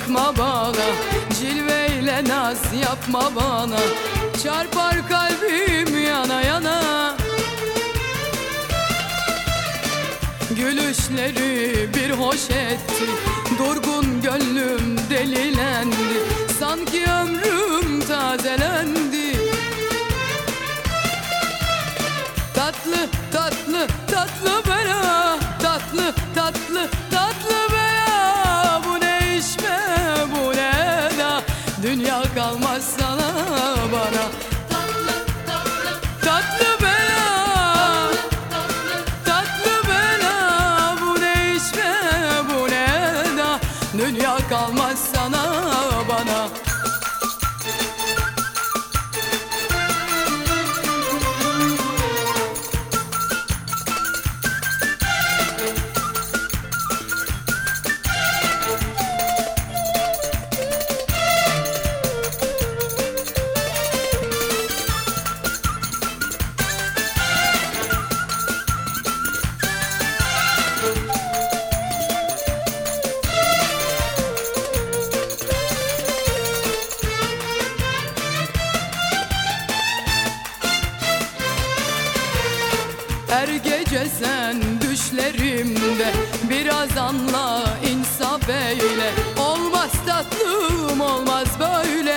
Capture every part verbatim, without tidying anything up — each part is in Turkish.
bakma bana, cilveyle naz yapma bana. Çarpar kalbim yana yana, gülüşleri bir hoş etti, durgun gönlüm delilendi. Sanki ömrüm tazelendi. Tatlı tatlı tatlı bela, tatlı tatlı tatlı bela. Bu ne iş be, bu ne da, dünya kalmaz sana bana. Tatlı tatlı tatlı bela, tatlı bela. Bu ne iş be, bu ne da, dünya kalmaz sana bana. Her gece sen düşlerimde, biraz anla, insaf eyle. Olmaz tatlım, olmaz böyle.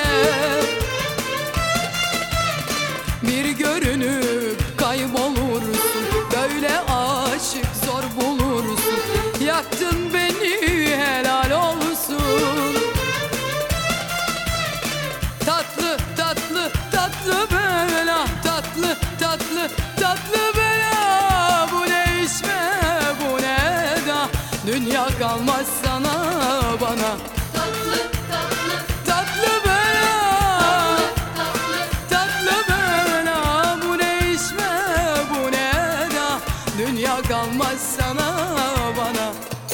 Bir görünüp kaybolursun, böyle aşık zor bulursun. Yaktın beni, helal olsun. Tatlı tatlı tatlı bela, tatlı tatlı tatlı bela. Dünya kalmaz sana bana. Tatlı tatlı tatlı bela, tatlı tatlı bela. Bu ne iş be, bu ne da, dünya kalmaz sana bana.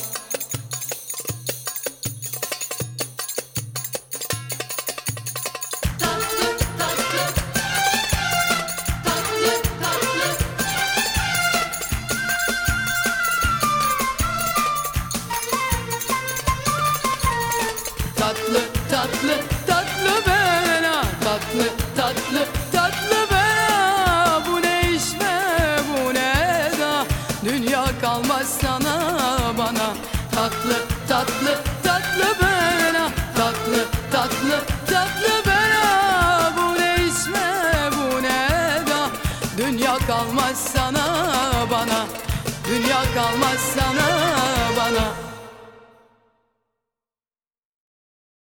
Tatlı tatlı tatlı bela, tatlı tatlı tatlı bela. Bu ne iş be, bu ne da, dünya kalmaz sana bana. Tatlı tatlı tatlı bela, tatlı tatlı tatlı bela. Bu ne iş be, bu ne da, dünya kalmaz sana bana. Dünya kalmaz sana bana.